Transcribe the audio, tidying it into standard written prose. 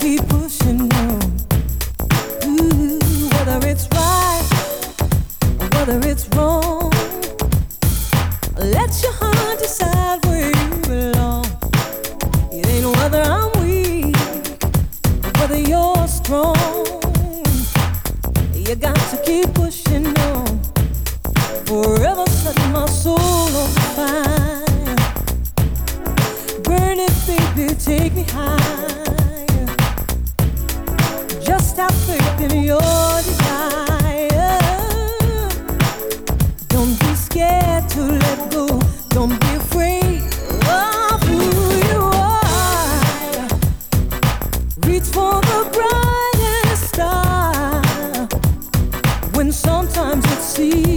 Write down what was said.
keep pushing on. Ooh, whether it's right or whether it's wrong, let your heart decide where you belong. It ain't whether I'm weak or whether you're strong. You got to keep pushing on, forever setting my soul on fire. Burn it, baby, take me higher. Just have faith in your desire. Don't be scared to let go. Don't be afraid of who you are. Reach for the brightest star when sometimes it seems